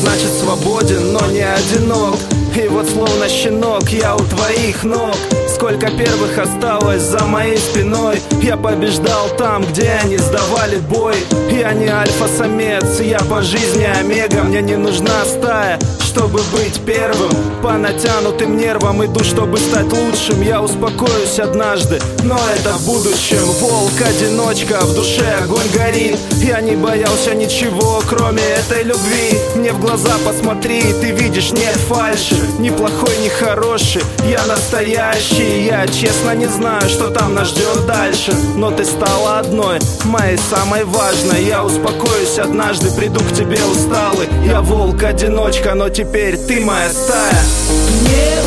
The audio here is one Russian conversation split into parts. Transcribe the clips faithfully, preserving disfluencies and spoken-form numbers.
значит свободен, но не одинок. И вот словно щенок я у твоих ног. Сколько первых осталось за моей спиной. Я побеждал там, где они сдавали бой. Я не альфа-самец, я по жизни омега. Мне не нужна стая, чтобы быть первым. По натянутым нервам иду, чтобы стать лучшим. Я успокоюсь однажды, но это в будущем. Волк-одиночка, в душе огонь горит. Я не боялся ничего, кроме этой любви. Мне в глаза посмотри, ты видишь, нет фальши. Ни плохой, ни хороший, я настоящий. Я честно не знаю, что там нас ждет дальше. Но ты стала одной, моей самой важной. Я успокоюсь однажды, приду к тебе усталый. Я волк-одиночка, но теперь ты моя стая. Не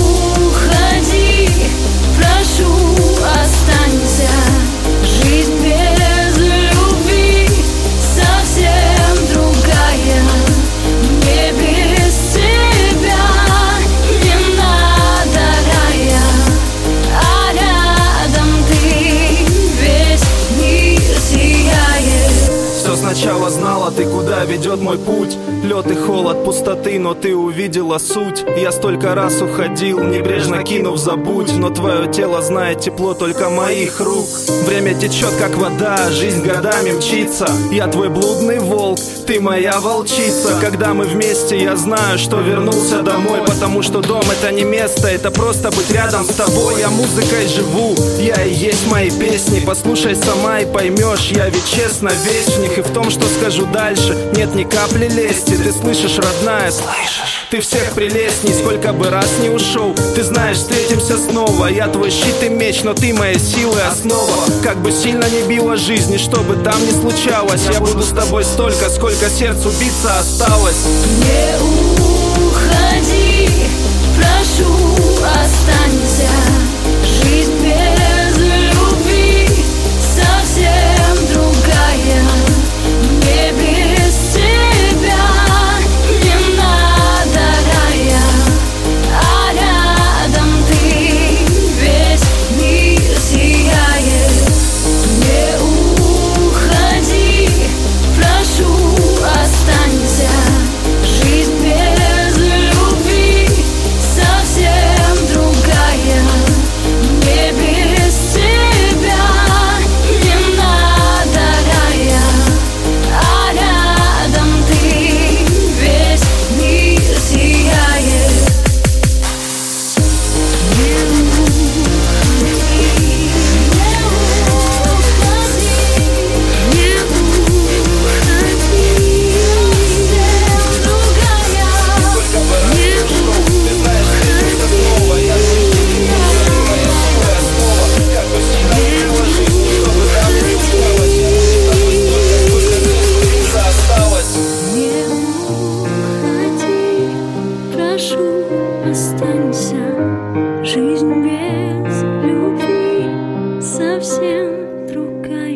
уходи, прошу, останься. Жизнь без любви совсем другая. Мне без тебя не надо рая, а рядом ты, весь мир сияет. Все сначала знала ты, куда ведет мой путь. Лед и холод пустоты, но ты увидела суть. Я столько раз уходил, небрежно кинув забудь. Но твое тело знает тепло только моих рук. Время течет, как вода, жизнь годами мчится. Я твой блудный волк, ты моя волчица. Когда мы вместе, я знаю, что вернулся домой. Потому что дом это не место, это просто быть рядом с тобой. Я музыкой живу, я и есть мои песни. Послушай сама и поймешь, я ведь честно весь в них. И в том, что скажу дальше, нет ни капли лести. Ты слышишь, родная, слышишь? Ты всех прелестней, сколько бы раз не ушел. Ты знаешь, встретимся снова. Я твой щит и меч, но ты моей силы основа. Как бы сильно не била жизнь, и что бы там ни случалось, я буду с тобой столько, сколько сердцу биться осталось. Не уходи, прошу, останься. Жизнь без любви совсем другая. Мне без тебя не надо рая, а рядом ты, весь мир сияет. Не уходи, прошу, останься. Жизнь без любви совсем другая. Мне без тебя не надо рая, а рядом ты, весь мир сияет. Не уходи, не уходи, не уходи, совсем другая. Не Не уходи, прошу, останься. Жизнь без любви совсем другая.